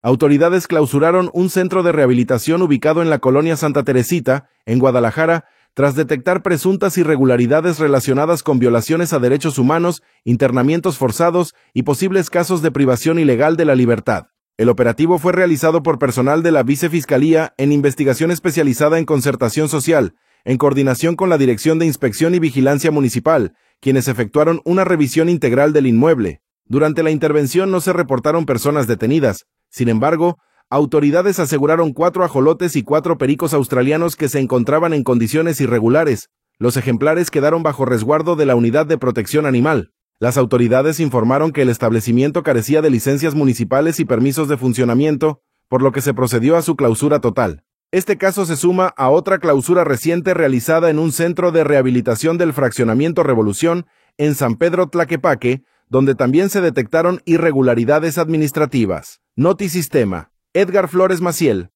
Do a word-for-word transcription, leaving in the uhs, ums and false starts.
Autoridades clausuraron un centro de rehabilitación ubicado en la colonia Santa Teresita, en Guadalajara, tras detectar presuntas irregularidades relacionadas con violaciones a derechos humanos, internamientos forzados y posibles casos de privación ilegal de la libertad. El operativo fue realizado por personal de la Vicefiscalía en investigación especializada en concertación social, en coordinación con la Dirección de Inspección y Vigilancia Municipal, quienes efectuaron una revisión integral del inmueble. Durante la intervención no se reportaron personas detenidas. Sin embargo, autoridades aseguraron cuatro ajolotes y cuatro pericos australianos que se encontraban en condiciones irregulares. Los ejemplares quedaron bajo resguardo de la Unidad de Protección Animal. Las autoridades informaron que el establecimiento carecía de licencias municipales y permisos de funcionamiento, por lo que se procedió a su clausura total. Este caso se suma a otra clausura reciente realizada en un centro de rehabilitación del Fraccionamiento Revolución en San Pedro Tlaquepaque, donde también se detectaron irregularidades administrativas. Notisistema. Edgar Flores Maciel.